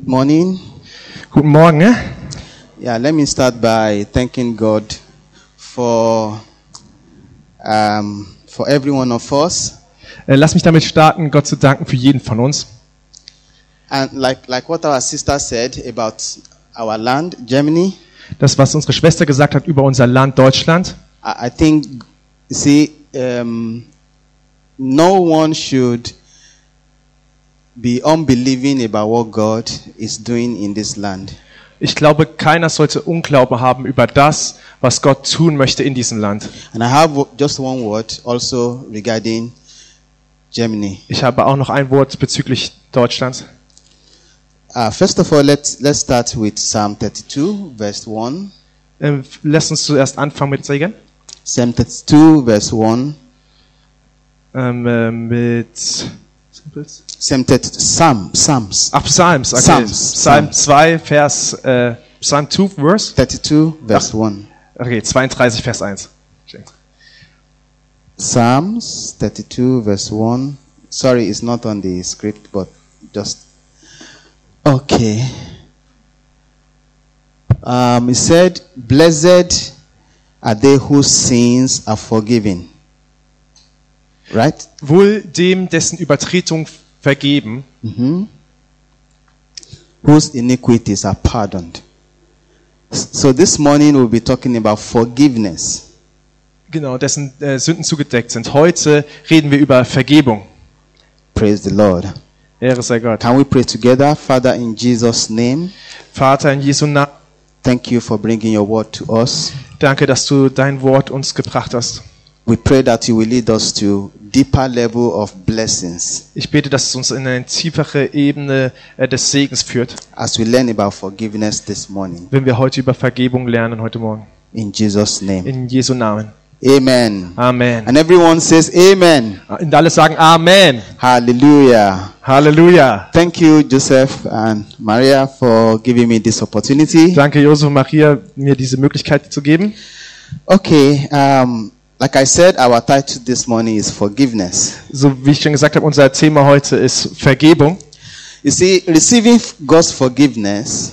Good morning. Guten Morgen. Yeah, let me start by thanking God for every one of us. Lass mich damit starten, Gott zu danken für jeden von uns. And like what our sister said about our land, Germany. Das, was unsere Schwester gesagt hat über unser Land Deutschland. I think, no one should be unbelieving about what God is doing in this land. Ich glaube, keiner sollte Unglauben haben über das, was Gott tun möchte in diesem Land. And I have just one word also regarding Germany. Ich habe auch noch ein Wort bezüglich Deutschlands. First of all, let's start with Psalm 32, verse 1. Lass uns zuerst anfangen mit Segen. Psalm 32, verse 1. Psalms. Ach, Psalms. Okay. Psalm 2, Vers, Psalm 2, Verse? 32, verse 1. Okay, 32, Vers 1. Psalms 32, verse 1. Sorry, it's not on the script, but just... Okay. It said, blessed are they whose sins are forgiven. Right? Wohl dem, dessen Übertretung vergeben. Mm-hmm. Whose iniquities are pardoned. So this morning we'll be talking about forgiveness. Genau, dessen Sünden zugedeckt sind. Heute reden wir über Vergebung. Praise the Lord. Ehre sei Gott. Can we pray together? Father, in Jesus' name. Vater, in Jesu Namen. Thank you for bringing your word to us. Danke, dass du dein Wort uns gebracht hast. We pray that you will lead us to deeper level of blessings. Ich bete, dass es uns in eine tiefere Ebene des Segens führt. As we learn about forgiveness this morning. Wenn wir heute über Vergebung lernen heute Morgen. In Jesus' name. In Jesu Namen. Amen. Amen. And everyone says Amen. Und alle sagen Amen. Hallelujah. Halleluja. Thank you, Joseph and Maria, for giving me this opportunity. Danke, Josef und Maria, mir diese Möglichkeit zu geben. Okay, like I said, our title this morning is forgiveness. So wie ich schon gesagt habe, unser Thema heute ist Vergebung. You see, receiving God's forgiveness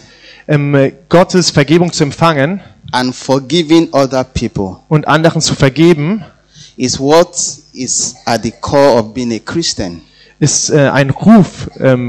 Gottes Vergebung zu empfangen and forgiving other people und anderen zu vergeben is what is at the core of being a Christian. Ist ein Ruf,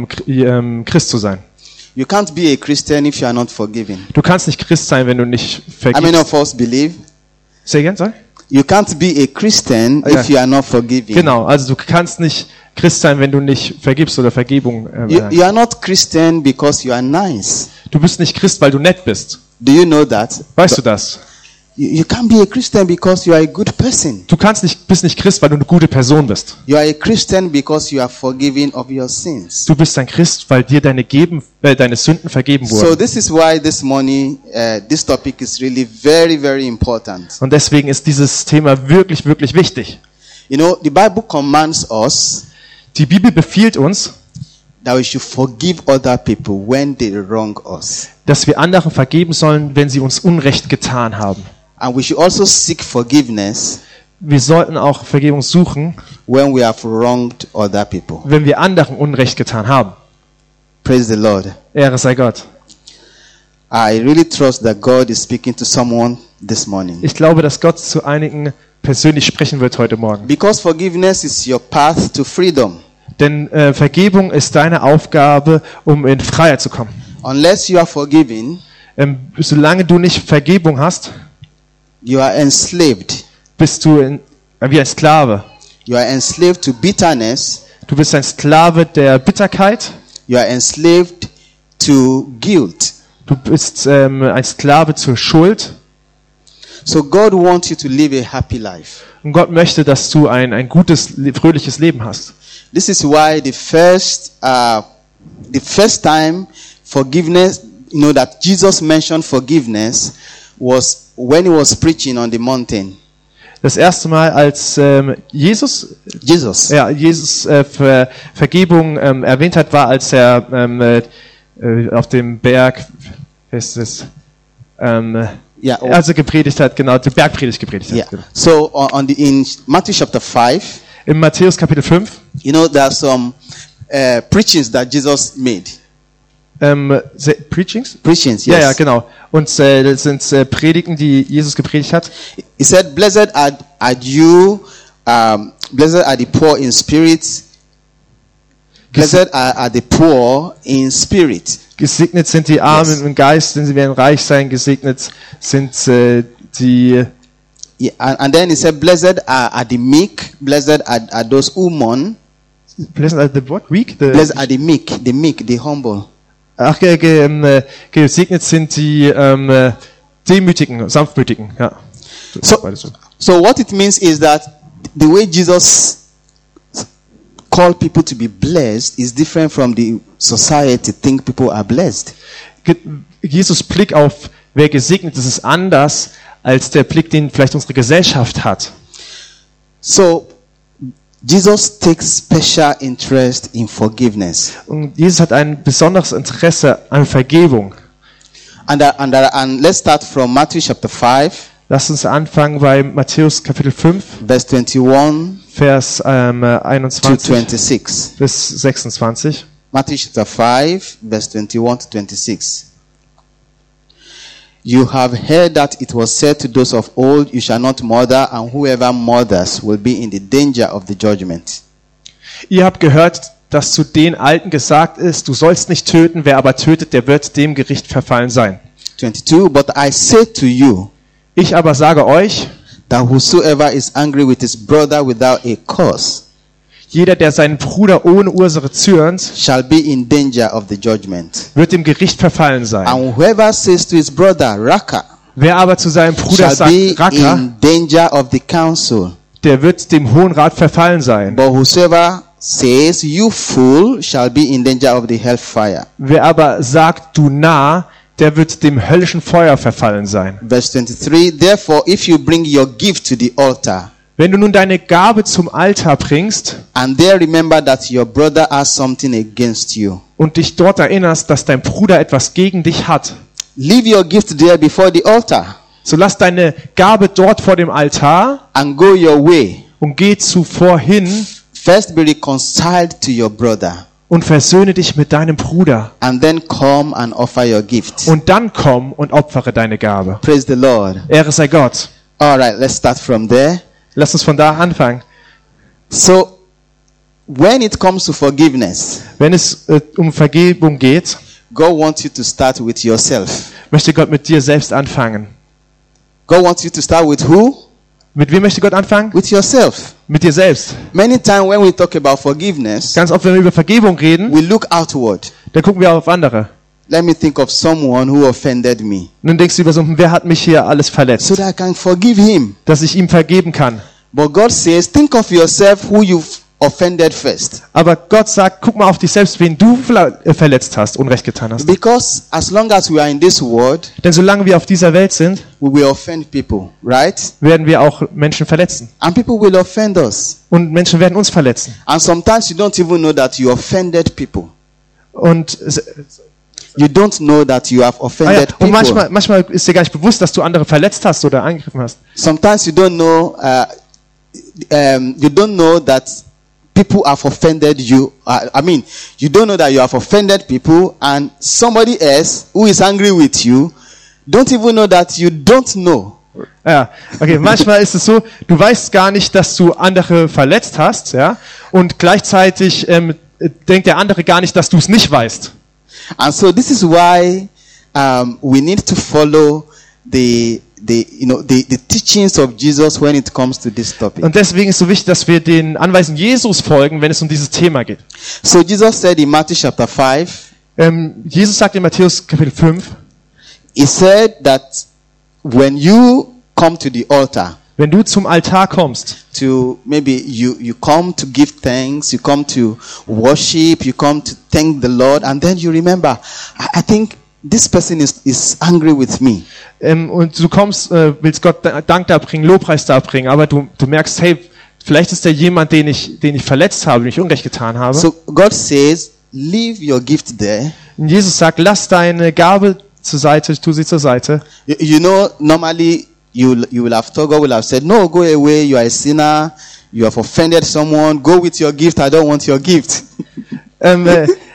Christ zu sein. You can't be a Christian if you are not forgiving. Du kannst nicht Christ sein, wenn du nicht How many vergibst. of us believe? Say again, sorry? You can't be a Christian if you are not forgiving. Genau, also du kannst nicht Christ sein, wenn du nicht vergibst oder Vergebung. You are not Christian because you are nice. Du bist nicht Christ, weil du nett bist. Do you know that? Weißt du das? You can't be a Christian because you are a good person. Du bist nicht Christ, weil du eine gute Person bist. You are a Christian because you are forgiven of your sins. Du bist ein Christ, weil dir deine Sünden vergeben So wurden. this is why this morning this topic is really very, very important. Und deswegen ist dieses Thema wirklich, wirklich wichtig. You know, the Bible commands us Die Bibel befiehlt uns, that we should forgive other people when they wrong us. dass wir anderen vergeben sollen, wenn sie uns Unrecht getan haben. And we should also seek forgiveness Wir sollten auch Vergebung suchen, when we have wronged other people. wenn wir anderen Unrecht getan haben. Praise the Lord. Ehre sei Gott. I really trust that God is speaking to someone this morning. Ich glaube, dass Gott zu einigen persönlich sprechen wird heute Morgen. Because forgiveness is your path to freedom. Denn Vergebung ist deine Aufgabe, um in Freiheit zu kommen. Unless you are forgiven, Solange du nicht Vergebung hast, you are enslaved. bist du wie ein Sklave. You are enslaved to bitterness. Du bist ein Sklave der Bitterkeit. You are enslaved to guilt. Du bist ein Sklave zur Schuld. So God wants you to live a happy life. Und Gott möchte, dass du ein gutes, fröhliches Leben hast. This is why the first time forgiveness, that Jesus mentioned forgiveness was when he was preaching on the mountain. Das erste Mal, als Jesus Vergebung erwähnt hat, war, als er auf dem Berg, als er gepredigt hat, genau, die Bergpredigt gepredigt hat. Yeah. Genau. So in Matthew chapter 5, In Matthäus Kapitel 5, there are some preachings that Jesus made. Preachings? Preachings, Ja, yes. ja, genau. Und das sind Predigten, die Jesus gepredigt hat. He said, blessed are you, blessed are the poor in spirit. Blessed are the poor in spirit. Gesegnet sind die Armen im Geist, denn sie werden reich sein. Gesegnet sind die... Yeah, and then he said, blessed are the meek. Blessed are those who mourn. Blessed are the what? Weak? Blessed are the meek, the humble. Ach, gesegnet sind die Demütigen, Sanftmütigen. Ja. So what it means is that the way Jesus called people to be blessed is different from the society think people are blessed. Jesus Blick auf wer gesegnet ist, ist anders als der Blick, den vielleicht unsere Gesellschaft hat. So Jesus takes special interest in forgiveness. Und Jesus hat ein besonderes Interesse an Vergebung. And let's start from Matthew chapter 5. Lasst uns anfangen bei Matthäus Kapitel 5, verse 21 Vers to 21 26. bis 26. Matthew chapter 5, verse 21 to 26. You have heard that it was said to those of old, you shall not murder, and whoever murders will be in the danger of the judgment. Ihr habt gehört, dass zu den Alten gesagt ist, du sollst nicht töten, wer aber tötet, der wird dem Gericht verfallen sein. 22. But I say to you, Ich aber sage euch, that whosoever is angry with his brother without a cause jeder, der seinen Bruder ohne Ursache zürnt, shall be in danger of the judgment. wird dem Gericht verfallen sein. And whoever says to his brother, Raka, Wer aber zu seinem Bruder shall sagt, be Racker, in danger of the council. der wird dem Hohen Rat verfallen sein. But whosoever says, you fool, shall be in danger of the hellfire. Wer aber sagt, du Narr, der wird dem höllischen Feuer verfallen sein. Verse 23. Therefore, if you bring your gift to the altar, Wenn du nun deine Gabe zum Altar bringst and there remember that your brother has something against you, und dich dort erinnerst, dass dein Bruder etwas gegen dich hat, leave your gift there before the altar so lass deine Gabe dort vor dem Altar and go your way. und geh zuvor hin First be reconciled to your brother, und versöhne dich mit deinem Bruder. and then come and offer your gift. Und dann komm und opfere deine Gabe. Praise the Lord. Ehre sei Gott. All right, let's start from there. Lass uns von da anfangen. So, when it comes to forgiveness, Wenn es um Vergebung geht, God wants you to start with yourself. möchte Gott mit dir selbst anfangen. God wants you to start with who? Mit wem möchte Gott anfangen? With yourself. Mit dir selbst. Many times when we talk about forgiveness, Ganz oft, wenn wir über Vergebung reden, we look outward. dann gucken wir auf andere. Let me think of someone who offended me, Und dann denkst du über so, wer hat mich hier alles verletzt, so that I can forgive him. dass ich ihm vergeben kann. But God says, think of yourself who you've offended first. Aber Gott sagt, guck mal auf dich selbst, wen du verletzt hast, Unrecht getan hast. Because as long as we are in this world, Denn solange wir auf dieser Welt sind, we will offend people, right? werden wir auch Menschen verletzen. And people will offend us. Und Menschen werden uns verletzen. And sometimes you don't even know that you offended people. Und You don't know that you have offended und people. manchmal ist dir gar nicht bewusst, dass du andere verletzt hast oder angegriffen hast. Sometimes you don't know that people have offended you. You don't know that you have offended people, and somebody else who is angry with you don't even know that you don't know. Ja, okay, manchmal ist es so, du weißt gar nicht, dass du andere verletzt hast, ja, und gleichzeitig denkt der andere gar nicht, dass du es nicht weißt. And so this is why we need to follow the teachings of Jesus when it comes to this topic. Und deswegen ist es so wichtig, dass wir den Anweisungen Jesus folgen, wenn es um dieses Thema geht. So Jesus said in Matthew chapter 5, Jesus sagt in Matthäus Kapitel 5, he said that when you come to the altar, wenn du zum Altar kommst, to maybe you come to give thanks, you come to worship, you come to thank the Lord, and then you remember, I think this person is angry with me. Und du kommst, willst Gott Dank darbringen, Lobpreis darbringen, aber du merkst, hey, vielleicht ist da jemand, den ich verletzt habe, den ich Unrecht getan habe. So God says, leave your gift there. Und Jesus sagt, lass deine Gabe zur Seite, tu sie zur Seite. You know, normally you will have thought, God will have said, no, go away, you are a sinner, you have offended someone, go with your gift, I don't want your gift.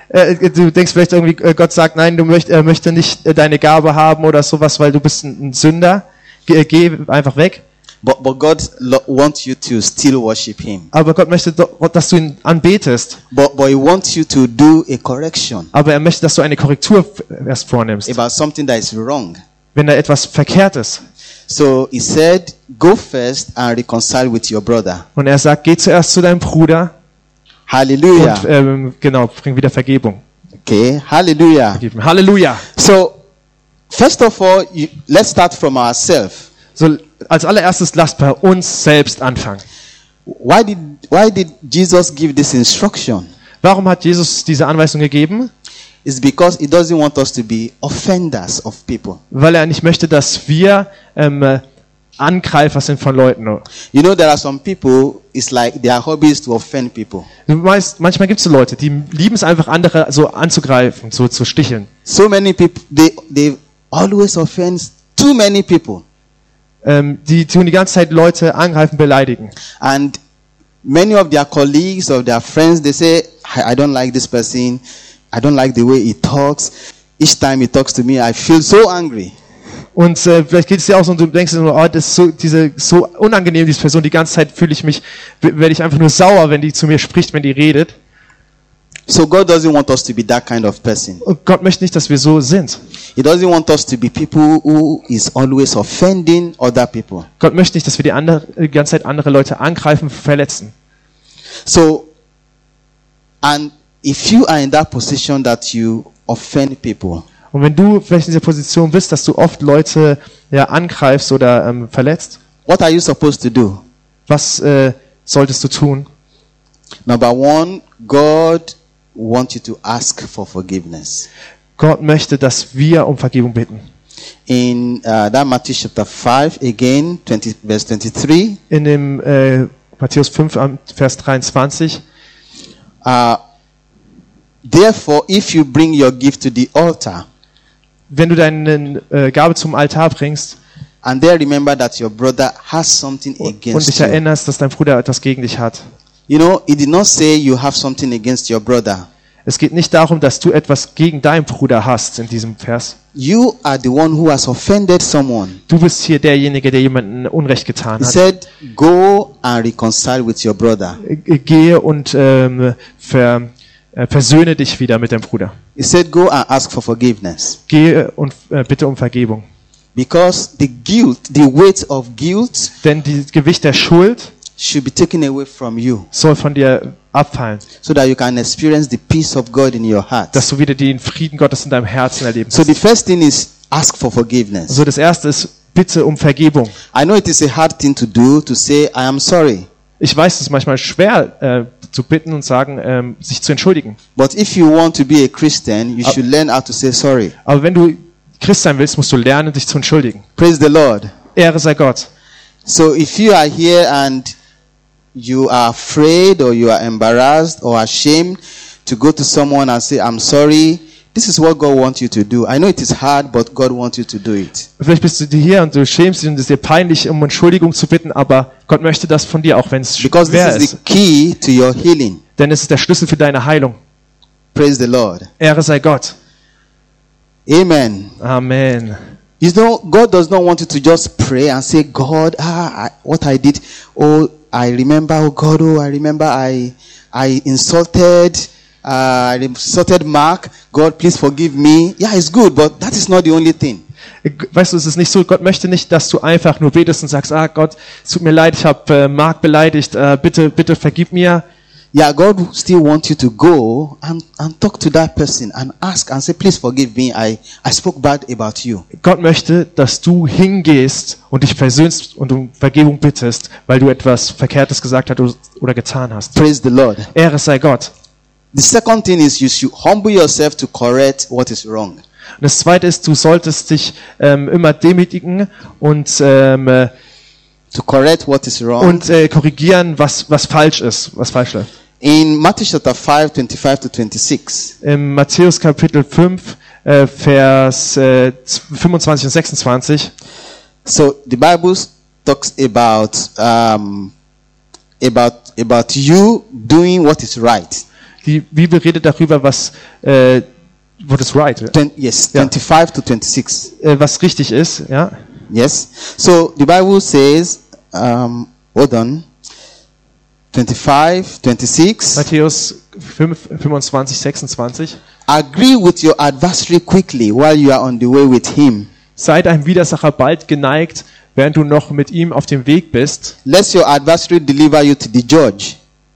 du denkst vielleicht irgendwie, Gott sagt, nein, er möchte nicht deine Gabe haben oder sowas, weil du bist ein Sünder. Geh einfach weg. But God wants you to still worship Him. Aber Gott möchte, dass du ihn anbetest. But He wants you to do a correction Aber er möchte, dass du eine Korrektur erst vornimmst, about something that is wrong. wenn da etwas verkehrt ist. So He said, go first and reconcile with your brother. Und er sagt, geh zuerst zu deinem Bruder Hallelujah. und genau, bring wieder Vergebung. Okay, hallelujah. Vergib ihm. Halleluja. So, first of all, let's start from ourselves. So, als allererstes lasst bei uns selbst anfangen. Why did Jesus give this instruction? Warum hat Jesus diese Anweisung gegeben? It's because He doesn't want us to be offenders of people. Weil er nicht möchte, dass wir Angreifer sind von Leuten. You know, there are some people, it's like their hobby is to offend people. Manchmal gibt es so Leute, die lieben es einfach, andere so anzugreifen, so zu sticheln. So many people, they always offend too many people. Die tun die ganze Zeit Leute angreifen, beleidigen. And many of their colleagues or their friends, they say, I don't like this person. I don't like the way he talks. Each time he talks to me, I feel so angry. Und vielleicht geht es dir auch so und du denkst dir nur, oh, das ist so unangenehm, diese Person, die ganze Zeit werde ich einfach nur sauer, wenn die zu mir spricht, wenn die redet. So God doesn't want us to be that kind of person. Und Gott möchte nicht, dass wir so sind. He doesn't want us to be people who is always offending other people. Gott möchte nicht, dass wir die ganze Zeit andere Leute angreifen, verletzen. So, and if you are in that position that you offend people, Und wenn du vielleicht in dieser Position bist, dass du oft Leute angreifst oder verletzt, what are you supposed to do? was solltest du tun? Number one, God wants you to ask for forgiveness. Gott möchte, dass wir um Vergebung bitten. In that Matthew chapter 5, again, verse 23, In dem Matthäus 5, Vers 23, therefore, if you bring your gift to the altar, wenn du deine Gabe zum Altar bringst and there remember that your brother has something und against dich you. erinnerst, dass dein Bruder etwas gegen dich hat. You know, it did not say you have something against your brother. Es geht nicht darum, dass du etwas gegen deinen Bruder hast in diesem Vers. You are the one who has offended someone. Du bist hier derjenige, der jemandem Unrecht getan He hat. said, go and reconcile with your brother. Gehe und versöhne dich wieder mit deinem Bruder. He said, go and ask for forgiveness. Gehe und bitte um Vergebung. Because the weight of guilt Denn das Gewicht der Schuld should be taken away from you, soll von dir abfallen, so that you can experience the peace of God in your heart. dass du wieder den Frieden Gottes in deinem Herzen erleben So the kannst. first thing is ask for forgiveness. Also das erste ist, bitte um Vergebung. I know it is a hard thing to do, to say, I am sorry. Ich weiß, es ist manchmal schwer zu bitten und sagen, sich zu entschuldigen. But if you want to be a Christian, you should learn how to say sorry. Aber wenn du Christ sein willst, musst du lernen, dich zu entschuldigen. Praise the Lord. Ehre sei Gott. So if you are here and you are afraid or you are embarrassed or ashamed to go to someone and say, I'm sorry, this is what God wants you to do. I know it is hard, but God wants you to do it. Vielleicht bist du hier und du schämst dich und es ist dir peinlich, um Entschuldigung zu bitten, aber Gott möchte das von dir, auch wenn es Because schwer this is ist. the key to your healing. Denn es ist der Schlüssel für deine Heilung. Praise the Lord. Ehre sei Gott. Amen. Amen. You know, God does not want you to just pray and say, God, what I did, oh, I remember, oh God, oh, I remember I insulted Mark. God, please forgive me. Yeah, it's good, but that is not the only thing. Weißt du, es ist nicht so, Gott möchte nicht, dass du einfach nur betest und sagst, Gott, es tut mir leid, ich habe Mark beleidigt, bitte vergib mir. Yeah, God still wants you to go and talk to that person and ask and say, please forgive me, I spoke bad about you. Gott möchte, dass du hingehst und dich versöhnst und um Vergebung bittest, weil du etwas Verkehrtes gesagt hast oder getan hast. Praise the Lord. Ehre sei Gott. The second thing is you should humble yourself to correct what is wrong. Und das zweite ist, du solltest dich immer demütigen und To correct what is wrong. Korrigieren, was falsch ist, was falsch läuft. In Matthew chapter 5, 25 to 26, Im Matthäus Kapitel 5, Vers 25 und 26, so the Bible talks about you doing what is right. Die Bibel redet darüber, was what is right, Yes, Ja. 25 to 26. Was richtig ist, ja. Yes. So the Bible says, hold on, 25, 26. Matthäus 5, 25, 26. Agree with your adversary quickly while you are on the way with him, Sei deinem Widersacher bald geneigt, während du noch mit ihm auf dem Weg bist, lest your adversary deliver you to the judge.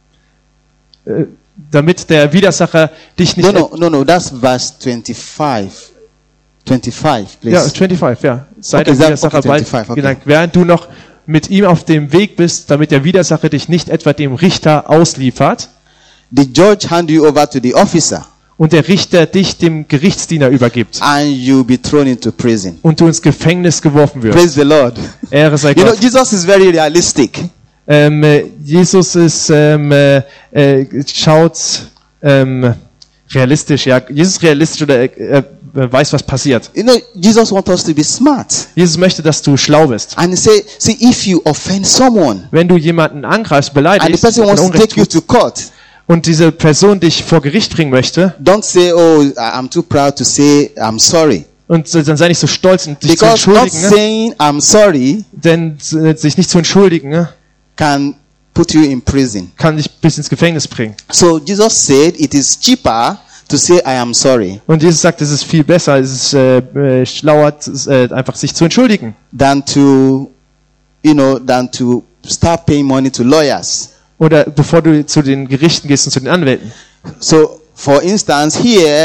damit der Widersacher dich nicht... No, that's verse 25. 25, please. Ja, 25, ja. Sei Okay, deinem sag- Widersacher okay, bald 25, okay. geneigt, während du noch mit ihm auf dem Weg bist, damit der Widersacher dich nicht etwa dem Richter ausliefert The judge hand you over to the officer, und der Richter dich dem Gerichtsdiener übergibt and you be thrown into prison. und du ins Gefängnis geworfen wirst. Praise the Lord. Ehre sei You know, Gott. Jesus is very realistic. Jesus ist, schaut realistisch, ja. Jesus ist realistisch oder weiß, was passiert. You know, Jesus wants us to be smart. Jesus möchte, dass du schlau bist. And he say, see, if you offend someone, Wenn du jemanden angreifst, and the beleidigst person wants to Unrecht take you tust, to court, und diese Person dich vor Gericht bringen möchte, don't say, oh, I'm too proud to say I'm sorry. und dann sei nicht so stolz und dich zu Because not entschuldigen, saying I'm sorry denn sich nicht zu entschuldigen, can put you in prison. kann dich bis ins Gefängnis bringen. So Jesus said it is cheaper to say I am sorry Und Jesus sagt, es ist viel besser, es ist schlauer, einfach sich zu entschuldigen, than to, than to start paying money to lawyers. oder bevor du zu den Gerichten gehst und zu den Anwälten. So, for instance, here,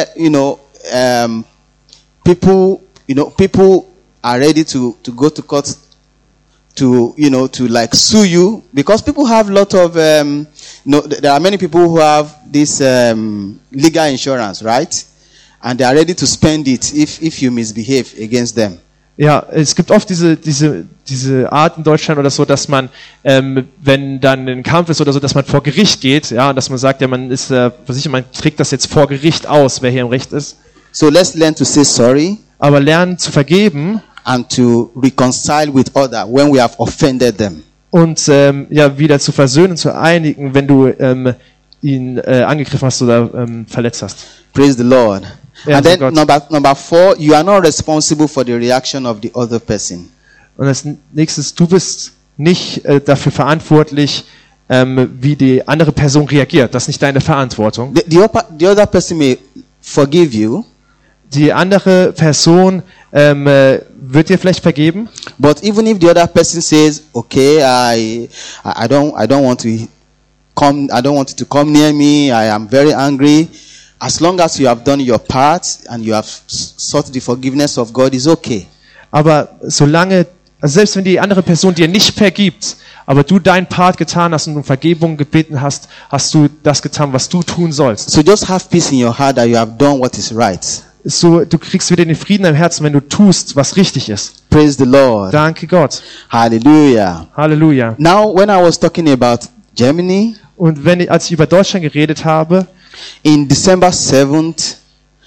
people are ready to go to court to like sue you, because people have a lot of, there are many people who have this legal insurance, right? And they are ready to spend it if you misbehave against them. Ja, es gibt oft diese Art in Deutschland oder so, dass man, wenn dann ein Kampf ist oder so, dass man vor Gericht geht, ja, und dass man sagt, ja, man ist versichert, man trägt das jetzt vor Gericht aus, wer hier im Recht ist. So let's learn to say sorry Aber lernen zu vergeben and to reconcile with others when we have offended them. und ja wieder zu versöhnen, zu einigen, wenn du ihn angegriffen hast oder verletzt hast. Praise the Lord. Yeah, And then God. number 4, you are not responsible for the reaction of the other person. Und als nächstes, du bist nicht dafür verantwortlich, wie die andere Person reagiert. Das ist nicht deine Verantwortung. The other person may forgive you, Die andere Person wird dir vielleicht vergeben, but even if the other person says, "Okay, I don't want to come. I don't want you to come near me. I am very angry." As long as you have done your part and you have sought the forgiveness of God, is okay. aber solange, also selbst wenn die andere Person dir nicht vergibt, aber du deinen Part getan hast und um Vergebung gebeten hast, hast du das getan, was du tun sollst. So just have peace in your heart that you have done what is right. So, du kriegst wieder den Frieden im Herzen, wenn du tust, was richtig ist. Praise the Lord. Danke Gott. Hallelujah. Halleluja. Now, when I was talking about Germany, Und als ich über Deutschland geredet habe, in December 7th,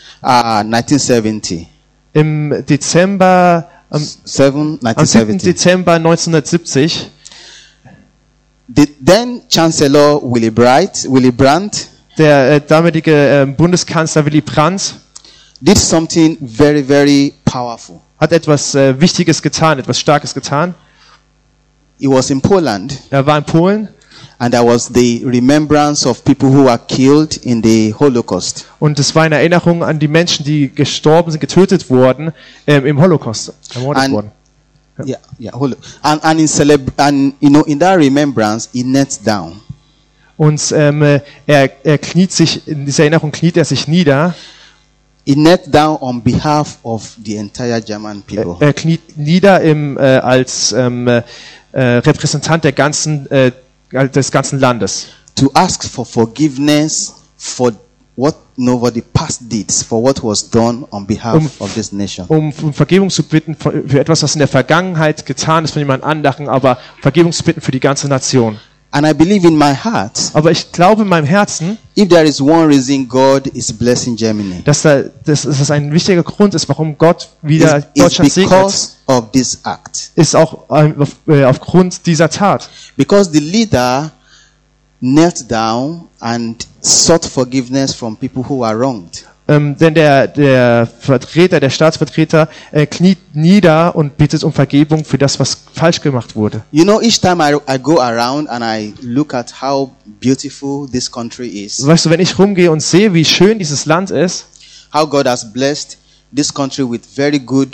1970. im Dezember, am 7. 1970. Dezember 1970, The then Chancellor Willy Brandt der damalige Bundeskanzler Willy Brandt did something very, very powerful. hat etwas Wichtiges getan, etwas Starkes getan. He was in Poland, Er war in Polen and there was the remembrance of people who were killed in the Holocaust. und es war eine Erinnerung an die Menschen, die gestorben sind, getötet wurden im Holocaust, ermordet And- wurden. And in that remembrance, he knelt down. Und er kniet sich, in dieser Erinnerung kniet er sich nieder. He knelt down on behalf of the entire German people. Er kniet nieder als Repräsentant der des ganzen Landes, To ask for forgiveness for what nobody past deeds, for what was done on behalf of this nation. um Vergebung zu bitten für etwas, was in der Vergangenheit getan ist von jemand anderem, aber Vergebung zu bitten für die ganze Nation. And I believe in my heart, Aber ich glaube in meinem Herzen, if there is one reason God is blessing Germany, dass das ein wichtiger Grund ist, warum Gott wieder it's Deutschland segnet, because of this act. ist auch aufgrund dieser Tat. Because the leader knelt down and sought forgiveness from people who were wronged. Denn der Staatsvertreter kniet nieder und bittet um Vergebung für das, was falsch gemacht wurde. You know, each time I go around and I look at how beautiful this country is, Weißt du, wenn ich rumgehe und sehe, wie schön dieses Land ist, how God has blessed this country with very good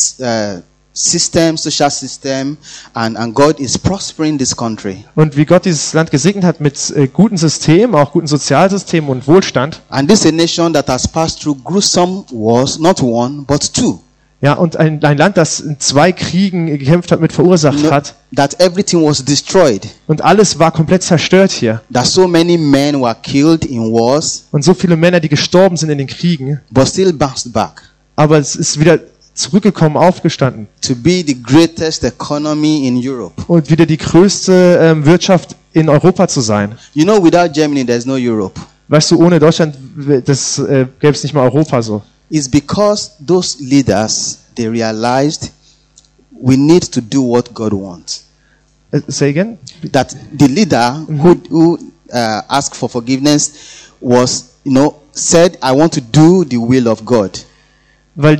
system, social system, and God is prospering this country. und wie Gott dieses Land gesegnet hat mit guten Systemen, auch guten Sozialsystemen und Wohlstand. And this is a nation that has passed through gruesome wars, not one, but two. Ja, und ein Land, das in 2 Kriegen gekämpft hat, mit verursacht You know, hat. that everything was destroyed. Und alles war komplett zerstört hier. That so many men were killed in wars, Und so viele Männer, die gestorben sind in den Kriegen. but still bounced back Aber es ist wieder zurückgekommen, aufgestanden. to be the greatest economy in Europe. Und wieder die größte Wirtschaft in Europa zu sein. You know, without Germany, there's no Europe. Weißt du, ohne Deutschland gäbe es nicht mal Europa so. It's because those leaders, they realized we need to do what God wants. Say again? That the leader who asked for forgiveness was, said, I want to do the will of God. Weil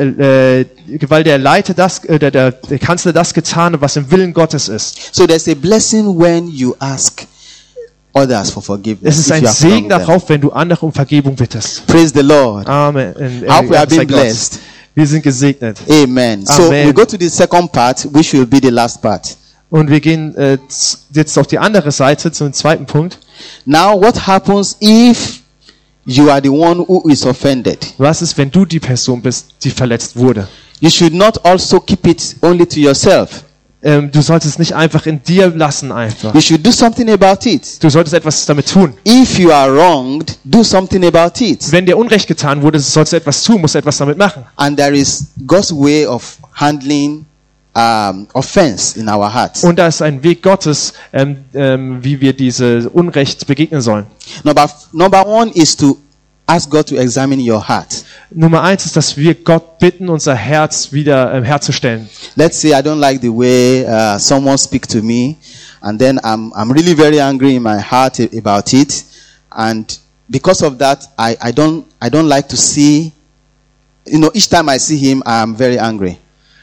der Leiter der Kanzler das getan hat, was im Willen Gottes ist. So there's a blessing when you ask others for forgiveness. Es ist if ein you have wronged Segen them. darauf, wenn du andere um Vergebung bittest. Praise the Lord. Amen. Hope we have Sei been Gott. blessed. Wir sind gesegnet. Amen. So Amen. we go to the second part, which will be the last part. Und wir gehen jetzt auf die andere Seite zum zweiten Punkt. Now, what happens if you are the one who is offended? Was ist, wenn du die Person bist, die verletzt wurde? You should not also keep it only to yourself. Du solltest es nicht einfach in dir lassen einfach. You should do something about it. Du solltest etwas damit tun. If you are wronged, do something about it. Wenn dir Unrecht getan wurde, sollst du etwas tun, musst du etwas damit machen. And there is God's way of handling offense in our hearts. Und da ist ein Weg Gottes, wie wir diese Unrecht begegnen sollen. Number one is to ask God to examine your heart. Nummer 1 ist, dass wir Gott bitten, unser Herz wieder herzustellen. Let's say I don't like the way someone speaks to me, and then I'm really very angry in my heart about it, and because of that, I don't like to see. Each time I see him, I am very angry.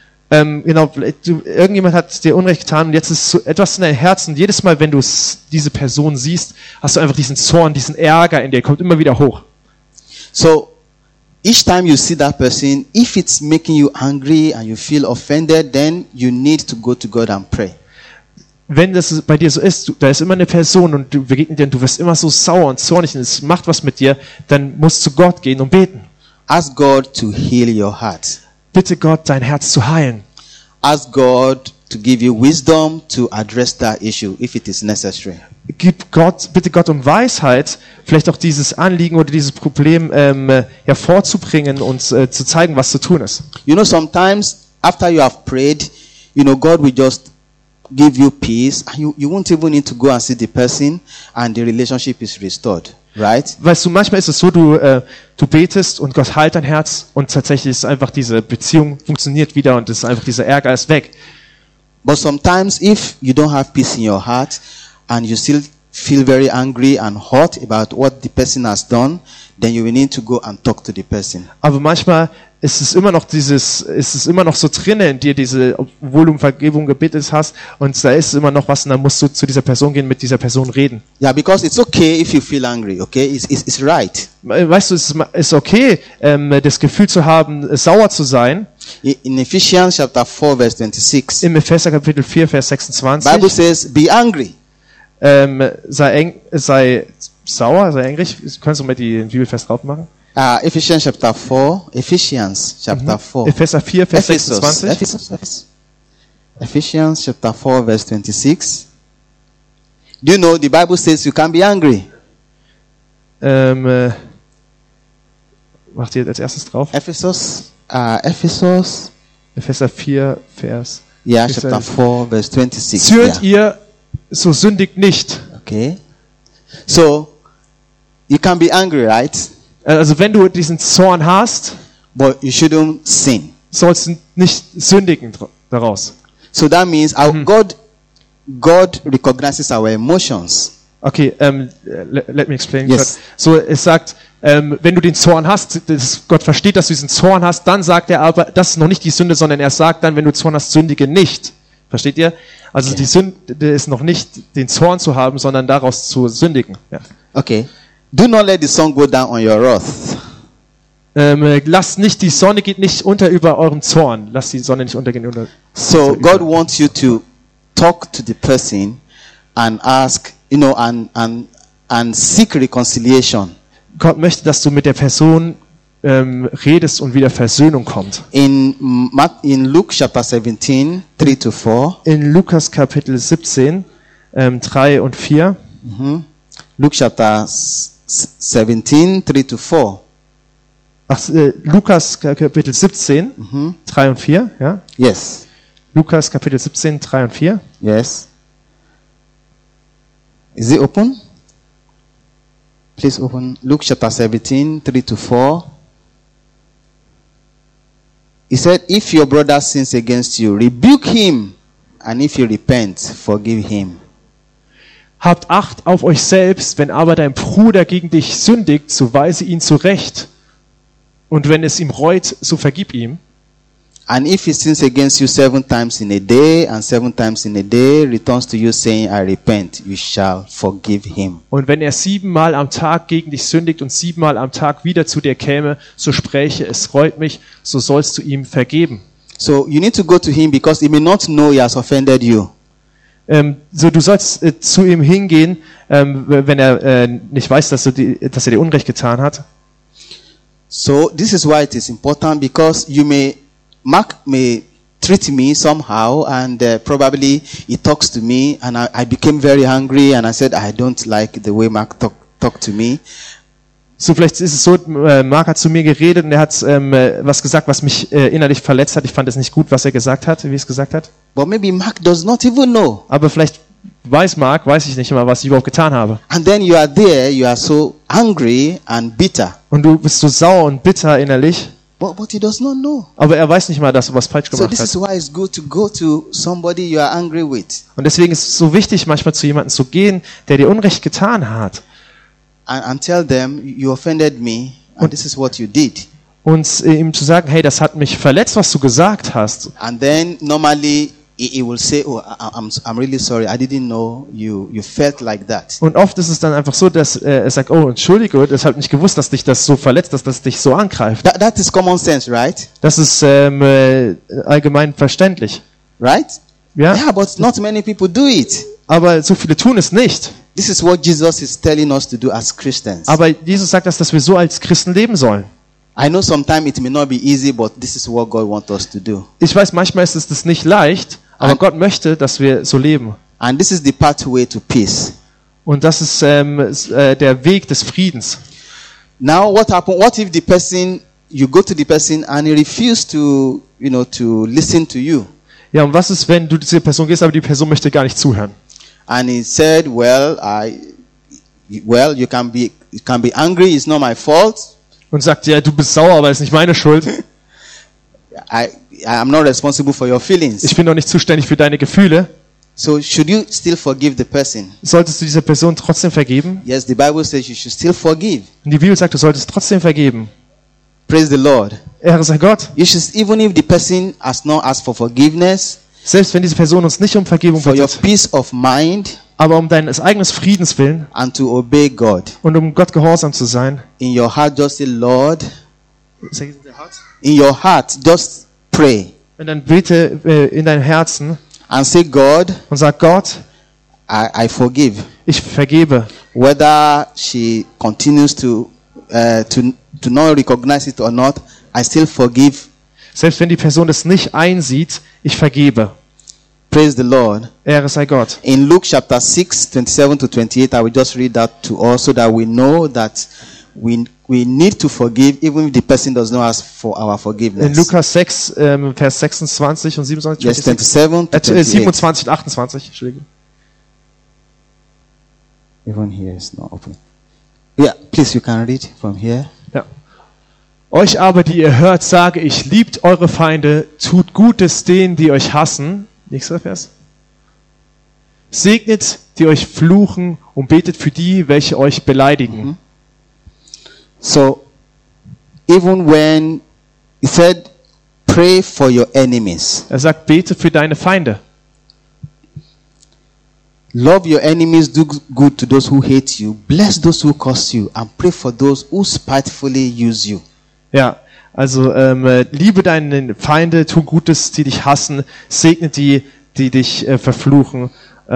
Irgendjemand hat dir Unrecht getan und jetzt ist so etwas in deinem Herzen. Jedes Mal, wenn du diese Person siehst, hast du einfach diesen Zorn, diesen Ärger in dir, kommt immer wieder hoch. So, each time you see that person, if it's making you angry and you feel offended, then you need to go to God and pray. Wenn das bei dir so ist, da ist immer eine Person und du begegnet dir und du wirst immer so sauer und zornig und es macht was mit dir, dann musst du zu Gott gehen und beten. Ask God to heal your heart. Bitte Gott, dein Herz zu heilen. Ask God to give you wisdom to address that issue if it is necessary. Bitte Gott um Weisheit, vielleicht auch dieses Anliegen oder dieses Problem hervorzubringen und zu zeigen, was zu tun ist. Sometimes after you have prayed, God will just give you peace, and you won't even need to go and see the person, and the relationship is restored, right? Weißt du, manchmal ist es so, du betest und Gott heilt dein Herz und tatsächlich ist einfach diese Beziehung funktioniert wieder und ist einfach dieser Ärger ist weg. But sometimes if you don't have peace in your heart and you still feel very angry and hurt about what the person has done, then you will need to go and talk to the person. Aber manchmal ist es immer noch so drinne in dir, obwohl du um Vergebung gebetet hast und da ist immer noch was und dann musst du zu dieser Person gehen, mit dieser Person reden. Yeah, because it's okay if you feel angry, okay? It's right. Weißt du, es ist okay, das Gefühl zu haben, sauer zu sein. In Ephesians chapter 4 verse 26, Im Epheser Kapitel 4, Vers Bible 26, says, be angry. sei sauer, sei angrig. Kannst du mal den Bibelvers drauf machen? Ephesians chapter 4. Epheser 4, Vers 26. Ephesians chapter 4 verse 26. Do you know the Bible says you can be angry? Macht ihr als erstes drauf? Ephesus. Epheser 4, Vers. Yeah, chapter 4 verse 26. Zürnt ihr, so sündigt nicht. Okay. So, you can be angry, right? Also wenn du diesen Zorn hast, but you shouldn't sin. sollst du nicht sündigen daraus. So that means God recognizes our emotions. Okay, let me explain. Yes. So, es sagt, wenn du den Zorn hast, Gott versteht, dass du diesen Zorn hast, dann sagt er aber, das ist noch nicht die Sünde, sondern er sagt dann, wenn du Zorn hast, sündige nicht. Versteht ihr? Also Okay. die Sünde ist noch nicht, den Zorn zu haben, sondern daraus zu sündigen. Ja. Okay. Do not let the sun go down on your wrath. Lasst nicht, die Sonne geht nicht unter über euren Zorn. Lasst die Sonne nicht untergehen. So God wants you to talk to the person and ask, and seek reconciliation. Gott möchte, dass du mit der Person redest und wieder Versöhnung kommt. In Luke chapter 17, 3-4. In Lukas Kapitel 17, 3 und 4. Luke chapter 17, 3-4. Lukas Kapitel 17, 3 und 4. Ja? Yes. Lukas Kapitel 17, 3 und 4. Yes. Is it open? Please open Luke chapter 17, 3-4. He said, if your brother sins against you, rebuke him, and if you repent, forgive him. Habt Acht auf euch selbst, wenn aber dein Bruder gegen dich sündigt, so weise ihn zurecht. Und wenn es ihm reut, so vergib ihm. And if he sins against you 7 times in a day, and 7 times in a day returns to you saying, I repent, you shall forgive him. Und wenn er 7-mal am Tag gegen dich sündigt und 7-mal am Tag wieder zu dir käme, so spräche, es reut mich, so sollst du ihm vergeben. So you need to go to him because he may not know he has offended you. So du sollst zu ihm hingehen, wenn er nicht weiß, dass er dir Unrecht getan hat. So this is why it is important, because Mark may treat me somehow, and probably he talks to me, and I became very angry, and I said, I don't like the way Mark talk to me. So, vielleicht ist es so, Mark hat zu mir geredet und er hat was gesagt, was mich innerlich verletzt hat. Ich fand es nicht gut, was er gesagt hat, wie er es gesagt hat. But maybe Mark does not even know. Aber vielleicht weiß ich nicht immer, was ich überhaupt getan habe. And then you are there, you are so angry and bitter. Und du bist so sauer und bitter innerlich. But he does not know. Aber er weiß nicht mal, dass du was falsch So gemacht this hast. is why it's good to go to somebody you are angry with. Und deswegen ist es so wichtig, manchmal zu jemandem zu gehen, der dir Unrecht getan hat. And tell them, you offended me, and this is what you did. Und ihm zu sagen, hey, das hat mich verletzt, was du gesagt hast. And then normally he will say, oh, I'm really sorry, I didn't know you felt like that. Und oft ist es dann einfach so, dass er sagt, oh, entschuldige, ich habe nicht gewusst, dass dich das so verletzt, dass das dich so angreift. That is common sense, right? Das ist allgemein verständlich. Right? Ja? Yeah, but not many people do it. Aber so viele tun es nicht. This is what Jesus is telling us to do as Christians. Aber Jesus sagt dass wir so als Christen leben sollen. I know sometimes it may not be easy, but this is what God wants us to do. Ich weiß, manchmal ist es das nicht leicht, aber Gott möchte, dass wir so leben. And this is the pathway to peace. Und das ist der Weg des Friedens. Now, what happens? What if you go to the person and he refuses to listen to you? Ja, und was ist, wenn du zu der Person gehst, aber die Person möchte gar nicht zuhören? And he said, you can be angry. It's not my fault. Und sagt, ja, du bist sauer, aber es ist nicht meine Schuld. I'm not responsible for your feelings. Ich bin doch nicht zuständig für deine Gefühle. So should you still forgive the person? Solltest du dieser Person trotzdem vergeben? Yes, the Bible says you should still forgive. Und die Bibel sagt, du solltest trotzdem vergeben. Praise the Lord. Ehre sei Gott. You should, even if the person has not asked for forgiveness, Selbst wenn diese Person uns nicht um Vergebung for your bittet, peace of mind aber um deines eigenen Friedens willen and to obey God. und um Gott gehorsam zu sein, In your heart, just say, Lord. In your heart, just pray und dann bete in deinem Herzen and say, God, und sag, Gott, I forgive. ich vergebe. Whether she continues to not recognize it or not, I still forgive. Selbst wenn die Person das nicht einsieht, ich vergebe. Praise the Lord. Ehre sei Gott. In Luke chapter 6, 27 to 28, I will just read that to us so that we know that we need to forgive even if the person does not ask for our forgiveness. In Lukas 6, Vers 26 und 27. Yes, 27 to 28. 27 und 28. Entschuldigung. Even here is not open. Yeah, please, you can read from here. Ja. Euch aber, die ihr hört, sage ich, liebt eure Feinde, tut Gutes denen, die euch hassen. Nächster Vers. Segnet, die euch fluchen und betet für die, welche euch beleidigen. So, even when he said, pray for your enemies. Er sagt, bete für deine Feinde. Love your enemies, do good to those who hate you, bless those who curse you, and pray for those who spitefully use you. Ja, also liebe deine Feinde, tu Gutes, die dich hassen, segne die, die dich verfluchen.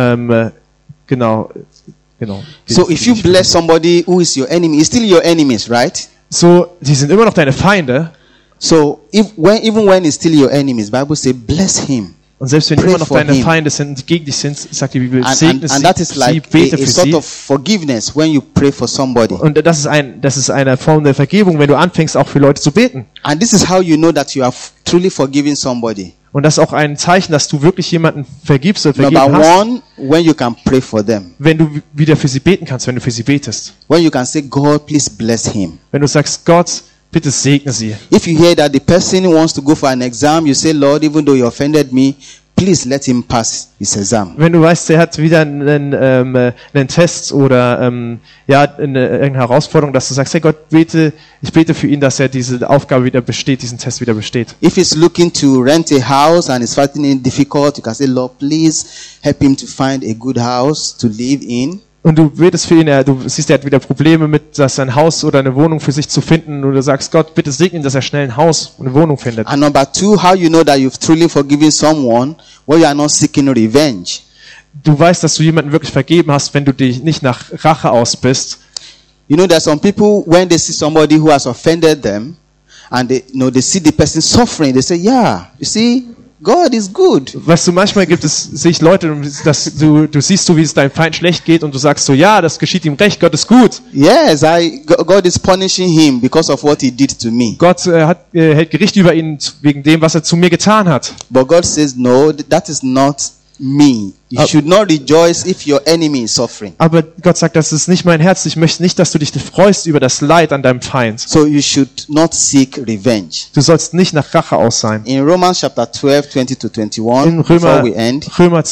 Genau. So if you bless somebody who is your enemy, it's still your enemies, right? So, die sind immer noch deine Feinde. So even when it's still your enemies, Bible says bless him. Und selbst wenn Pray immer noch for deine him. Feinde sind und gegen dich sind, sagt die Bibel, And segne that is sie, like bete a für sort sie. of forgiveness when you pray for somebody. Und das ist eine Form der Vergebung, wenn du anfängst, auch für Leute zu beten. And this is how you know that you have truly forgiven somebody. Und das ist auch ein Zeichen, dass du wirklich jemanden vergibst oder vergeben Number hast, one, when you can pray for them. wenn du wieder für sie beten kannst, wenn du für sie betest. When you can say, God, please bless him. Wenn du sagst, Gott, bitte segne sie. If you hear that the person wants to go for an exam, you say, Lord, even though you offended me, please let him pass his exam. Wenn du weißt, er hat wieder einen Test oder irgendeine Herausforderung, dass du sagst, hey Gott, ich bete für ihn, dass er diese Aufgabe wieder besteht, diesen Test wieder besteht. If he's looking to rent a house and is finding it difficult, you can say, Lord, please help him to find a good house to live in. Und du betest für ihn, du siehst, er hat wieder Probleme mit, dass ein Haus oder eine Wohnung für sich zu finden. Und du sagst, Gott, bitte segne ihn, dass er schnell ein Haus und eine Wohnung findet. And number two, how you know that you've truly forgiven someone when you are not seeking revenge. Du weißt, dass du jemanden wirklich vergeben hast, wenn du dich nicht nach Rache aus bist. You know, there are some people, when they see somebody who has offended them, and they see the person suffering, they say, yeah, you see, God is good. Weißt du, manchmal sehe ich Leute, dass du siehst so, wie es deinem Feind schlecht geht und du sagst so, ja, das geschieht ihm recht, Gott ist gut. Yes, God is punishing him because of what he did to me. Gott hält Gericht über ihn wegen dem, was er zu mir getan hat. But God says, no, that is not me. You should not rejoice if your enemy is suffering. Aber Gott sagt, das ist nicht mein Herz. Ich möchte nicht, dass du dich freust über das Leid an deinem Feind. So you should not seek revenge. Du sollst nicht nach Rache aus sein. In Romans chapter 12, 20 to 21, In before we end, Römer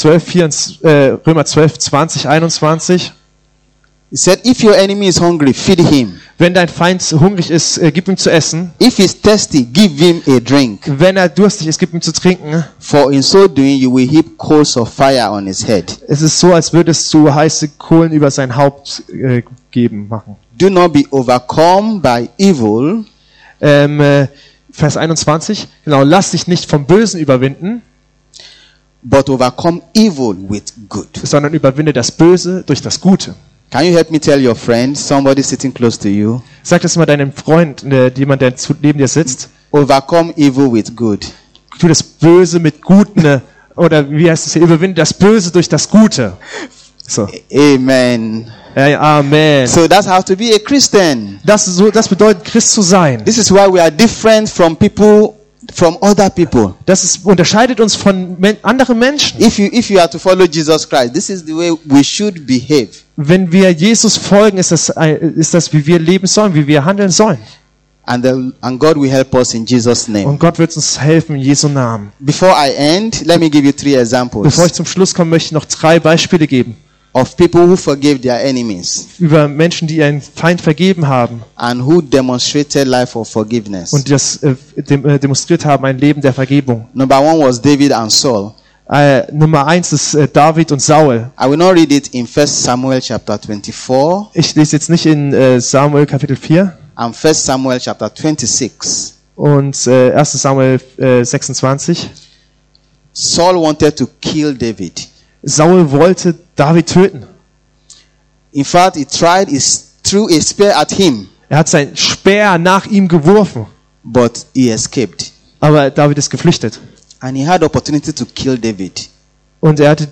12, 20, 21. he said, if your enemy is hungry, feed him. Wenn dein Feind hungrig ist, gib ihm zu essen. If he's thirsty, give him a drink. Wenn er durstig ist, gib ihm zu trinken. For in so doing, you will heap coals of fire on his head. Es ist so, als würdest du heiße Kohlen über sein Haupt machen. Do not be overcome by evil, Vers 21. Genau, lass dich nicht vom Bösen überwinden, but overcome evil with good. sondern überwinde das Böse durch das Gute. Can you help me tell your friend, somebody sitting close to you, Sag das mal deinem Freund, jemand, der neben dir sitzt. overcome evil with good. Tu das Böse mit Guten, oder wie heißt es hier, überwinde das Böse durch das Gute. So. Amen. Amen. So that's how to be a Christian. Das bedeutet, Christ zu sein. This is why we are different from other people. Unterscheidet uns von anderen Menschen. If you are to follow Jesus Christ, this is the way we should behave. Wenn wir Jesus folgen, ist das, wie wir leben sollen, wie wir handeln sollen. And God will help us in Jesus' name. Und Gott wird uns helfen in Jesu Namen. Before I end, let me give you 3 examples Bevor ich zum Schluss komme, möchte ich noch 3 Beispiele geben. of people who forgave their enemies Über Menschen, die ihren Feind vergeben haben and who demonstrated life of forgiveness. und die das demonstriert haben, ein Leben der Vergebung. Number 1 was David and Saul. Nummer 1 ist David und Saul. I will not read it in 1 Samuel chapter 24 Ich lese jetzt nicht in Samuel Kapitel 4 and 1 Samuel chapter 26. und 1 Samuel 26. Saul wanted to kill David. Saul wollte David töten. In fact, he threw a spear at him, Er hat sein Speer nach ihm geworfen, but he escaped. aber David ist geflüchtet. And he had opportunity to kill David. Und er hatte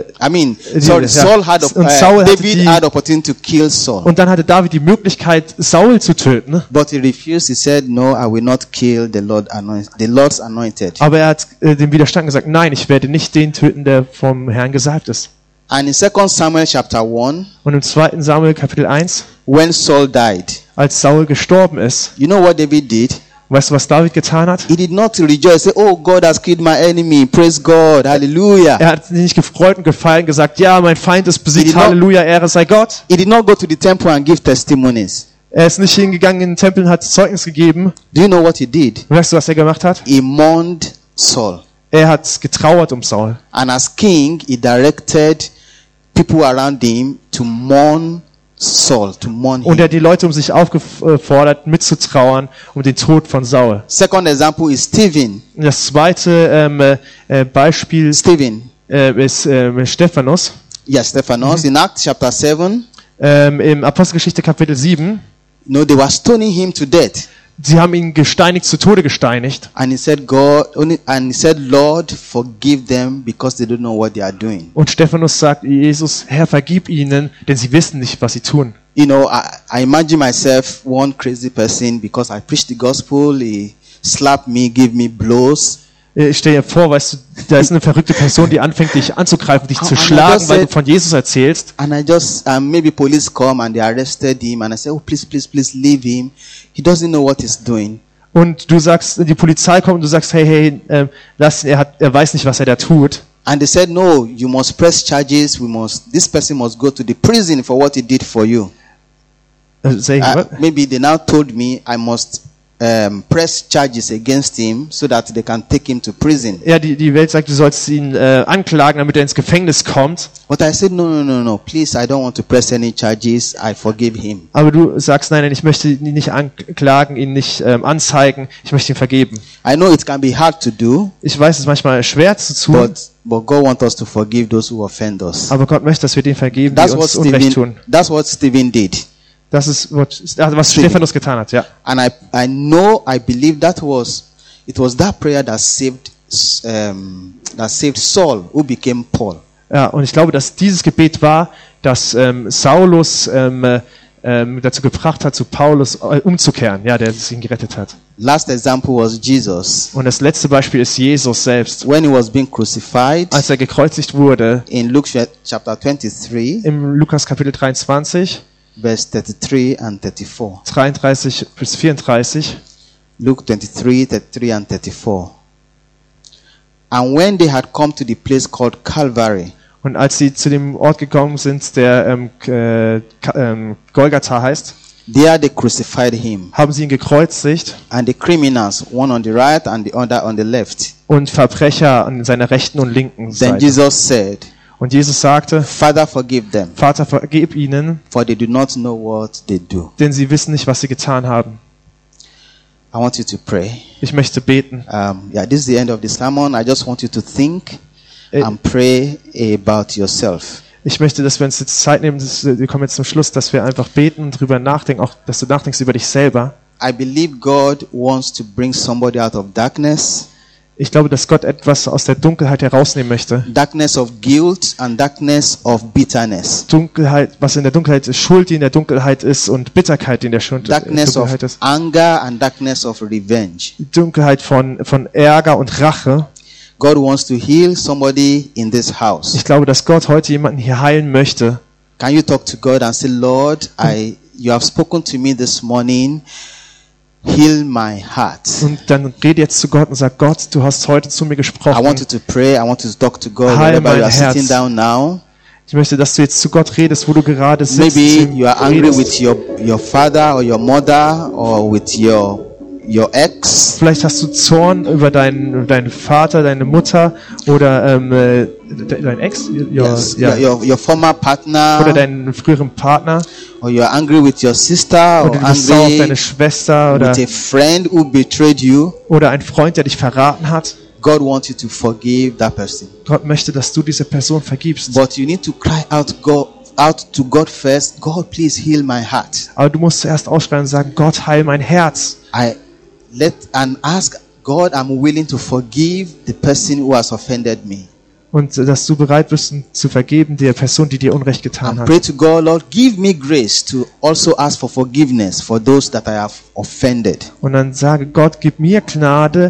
Saul had David had opportunity to kill Saul. und dann hatte David die Möglichkeit, Saul zu töten. But he refused. He said, "No, I will not kill the Lord's anointed." Aber er hat dem widerstanden, gesagt, nein, ich werde nicht den töten, der vom Herrn gesagt ist. And in 2 Samuel chapter 1, Und im 2. Samuel Kapitel 1, when Saul died, als Saul gestorben ist, you know what David did? Weißt du, was David getan hat? He did not rejoice, say, oh, God has killed my enemy. Praise God. Hallelujah. Er hat sich nicht gefreut und gefallen, gesagt, ja, mein Feind ist besiegt, He did not- Halleluja, Ehre sei Gott. He did not go to the temple and give testimonies. Er ist nicht hingegangen in den Tempel und hat Zeugnis gegeben. Do you know what he did? Und weißt du, was er gemacht hat? He mourned Saul. Er hat getrauert um Saul. And as king, he directed people around him to mourn Saul, to mourn Und him. er hat die Leute um sich aufgefordert, mitzutrauern um den Tod von Saul. Second example is Stephen. Und das zweite Beispiel Stephen. ist Stephanus. Yes, Stephanos. In Acts chapter 7, Im Apostelgeschichte Kapitel 7. they were stoning him to death. Sie haben ihn gesteinigt, zu Tode gesteinigt. And he said, Lord, forgive them because they don't know what they are doing. Und Stephanus sagt, Jesus, Herr, vergib ihnen, denn sie wissen nicht, was sie tun. You know, I imagine myself one crazy person because I preached the gospel, he slapped me, gave me blows. Ich stelle dir vor, weißt du, da ist eine verrückte Person, die anfängt, dich anzugreifen, dich zu And I schlagen, just weil du said- von Jesus erzählst. And I just, maybe police come and they arrested him and I said, oh, please, please, please leave him. He doesn't know what he's doing. Und du sagst, die Polizei kommt und du sagst, hey, lass ihn, er weiß nicht, was er da tut. And they said, no, you must press charges. This person must go to the prison for what he did for you. Maybe they now told me I must press charges against him so that they can take him to prison. Ja, die Welt sagt, du sollst ihn anklagen, damit er ins Gefängnis kommt. But I said, no, please, I don't want to press any charges. I forgive him. Aber du sagst, nein, ich möchte ihn nicht anklagen, ihn nicht anzeigen, ich möchte ihn vergeben. I know it can be hard to do, Ich weiß, es ist manchmal schwer zu tun, but God wants us to forgive those who offend us. aber Gott möchte, dass wir denen vergeben, die That's what uns Unrecht tun. Stephen did. Das ist, was Stephanus getan hat, ja. And I believe it was that prayer that saved Saul, who became Paul. Ja, und ich glaube, dass dieses Gebet war, dass Saulus dazu gebracht hat, zu Paulus umzukehren, ja, der ihn gerettet hat. Last example was Jesus. Und das letzte Beispiel ist Jesus selbst. When he was being crucified, Als er gekreuzigt wurde, in Luke chapter 23, im Lukas Kapitel 23, verse 33 and 34. 33 bis 34. Luke 23, 33 and 34. And when they had come to the place called Calvary, Und als sie zu dem Ort gekommen sind, der Golgatha heißt, there they crucified him, haben sie ihn gekreuzigt and the criminals, one on the right and the other on the left. und Verbrecher an seiner rechten und linken Then Seite. Jesus said, Und Jesus sagte, Father, forgive them, Vater, vergib ihnen, for they do not know what they do. denn sie wissen nicht, was sie getan haben. I want you to pray. Ich möchte beten. This is the end of the sermon. I just want you to think and pray about yourself. Ich möchte, dass wir uns jetzt Zeit nehmen, wir kommen jetzt zum Schluss, dass wir einfach beten und drüber nachdenken, auch dass du nachdenkst über dich selber. I believe God wants to bring somebody out of darkness. Ich glaube, dass Gott etwas aus der Dunkelheit herausnehmen möchte. Darkness of guilt and darkness of bitterness. Dunkelheit, was in der Dunkelheit ist, Schuld, die in der Dunkelheit ist, und Bitterkeit, die in der Darkness of Dunkelheit ist. anger and darkness of revenge. Dunkelheit von Ärger und Rache. God wants to heal somebody in this house. Ich glaube, dass Gott heute jemanden hier heilen möchte. Can you talk to God and say, Lord, you have spoken to me this morning. Heal my heart. Und dann red jetzt zu Gott und sag, Gott, du hast heute zu mir I gesprochen. want you to pray. I want you to talk to God Heil wherever you mein are sitting Herz. down now. Ich möchte, dass du jetzt zu Gott redest, wo du gerade sitzt. Maybe zu ihm you are angry redest. with your father or your mother or with your ex. Vielleicht hast du Zorn über deinen Vater, deine Mutter oder dein Ex, Yes, ja, your former partner, oder deinen früheren Partner, or you are angry with your sister, or oder du bist sauer auf deine angry Schwester with a friend who betrayed you. oder ein Freund, der dich verraten hat. God wants you to forgive that person. Gott möchte, dass du diese Person vergibst. But you need to cry out to God first. God, please heal my heart. Aber du musst zuerst ausschreien und sagen, Gott, heil mein Herz. And ask God, I'm willing to forgive the person who has offended me. Und dass du bereit bist, zu vergeben der Person, die dir Unrecht getan And hat. pray to God, Lord, give me grace to also ask for forgiveness for those that I have offended. Und dann sage, Gott, gib mir Gnade,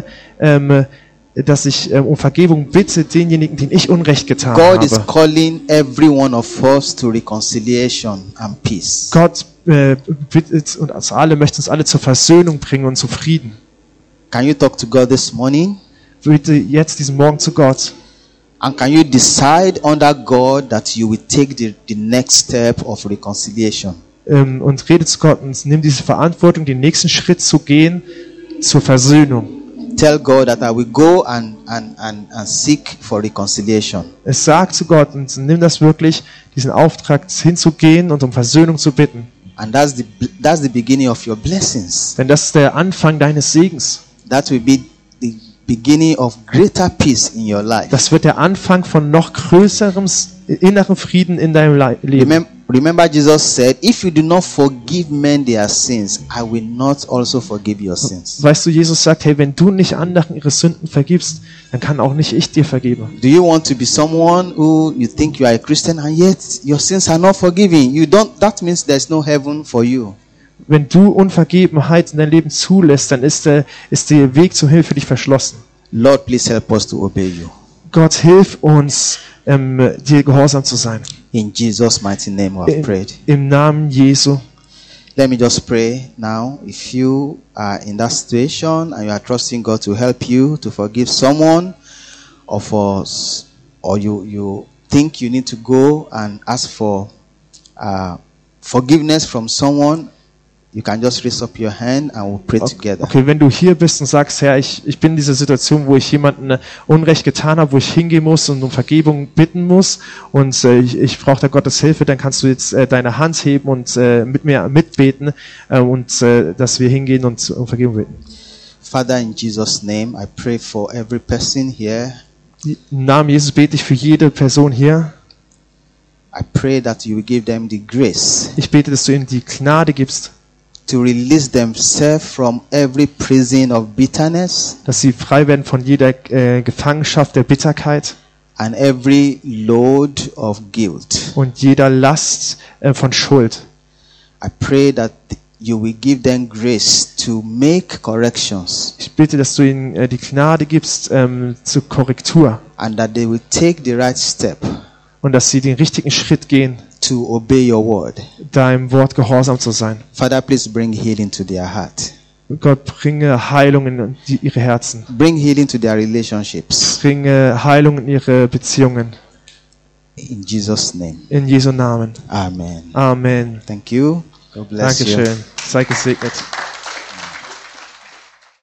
dass ich um Vergebung bitte denjenigen, denen ich Unrecht getan God is habe. calling every one of us to reconciliation and peace. Gott bittet uns alle, möchte uns alle zur Versöhnung bringen und zu Frieden. Can you talk to God this morning? Bitte jetzt diesen Morgen zu Gott. And can you decide under God that you will take the next step of reconciliation? Und rede zu Gott und nimm diese Verantwortung, den nächsten Schritt zu gehen zur Versöhnung. Tell God that I will go and seek for reconciliation. Es sagt zu Gott und nimm das wirklich, diesen Auftrag hinzugehen und um Versöhnung zu bitten. And that's the beginning of your blessings. Denn das ist der Anfang deines Segens. That will be the beginning of greater peace in your life. Das wird der Anfang von noch größerem inneren Frieden in deinem Leben. Remember Jesus said, if you do not forgive men their sins, I will not also forgive your sins. Weißt du, Jesus sagt, hey, wenn du nicht anderen ihre Sünden vergibst, dann kann auch nicht ich dir vergeben. Do you want to be someone who you think you are a Christian and yet your sins are not forgiven? That means there's no heaven for you. Wenn du Unvergebenheit in dein Leben zulässt, dann ist der Weg zur Hilfe für dich verschlossen. Lord, please help us to obey you. Gott, hilf uns, dir gehorsam zu sein. In Jesus' mighty name we have prayed. Im Namen Jesu. Let me just pray now. If you are in that situation and you are trusting God to help you to forgive someone, or you think you need to go and ask for forgiveness from someone, you can just raise up your hand and we'll pray together. Okay, wenn du hier bist und sagst, Herr, ich bin in dieser Situation, wo ich jemandem Unrecht getan habe, wo ich hingehen muss und um Vergebung bitten muss und ich brauche da Gottes Hilfe, dann kannst du jetzt deine Hand heben und mit mir mitbeten dass wir hingehen und um Vergebung bitten. Father, in Jesus' name, I pray for every person here. Im Namen Jesus bete ich für jede Person hier. I pray that you will give them the grace Ich bete, dass du ihnen die Gnade gibst, to release themselves from every prison of bitterness dass sie frei werden von jeder Gefangenschaft der Bitterkeit and every load of guilt. und jeder Last von Schuld. I pray that you will give them grace to make corrections Ich bitte, dass du ihnen die Gnade gibst zur Korrektur and that they will take the right step und dass sie den richtigen Schritt gehen, to obey your word. deinem Wort gehorsam zu sein. Father, please bring healing to their heart. Gott, bringe Heilung in ihre Herzen. Bring healing to their relationships. Bringe Heilung in ihre Beziehungen. In Jesus' name. In Jesu Namen. Amen. Amen. Thank you. God bless you. Dankeschön. Sei gesegnet.